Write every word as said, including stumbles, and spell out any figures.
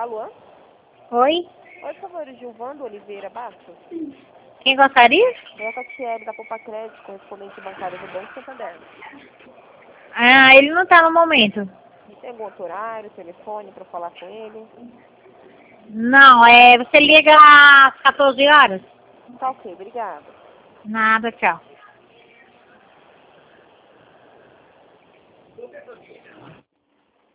Alô? Oi? Oi, por favor, Gilvando Oliveira Bastos. Quem gostaria? É a Tatiele da Poupa Crédito, correspondente bancário do Banco Santander. Ah, ele não tá no momento. Tem algum outro horário, telefone para falar com ele? Não, é, você liga às quatorze horas? Tá ok, obrigada. Nada, tchau.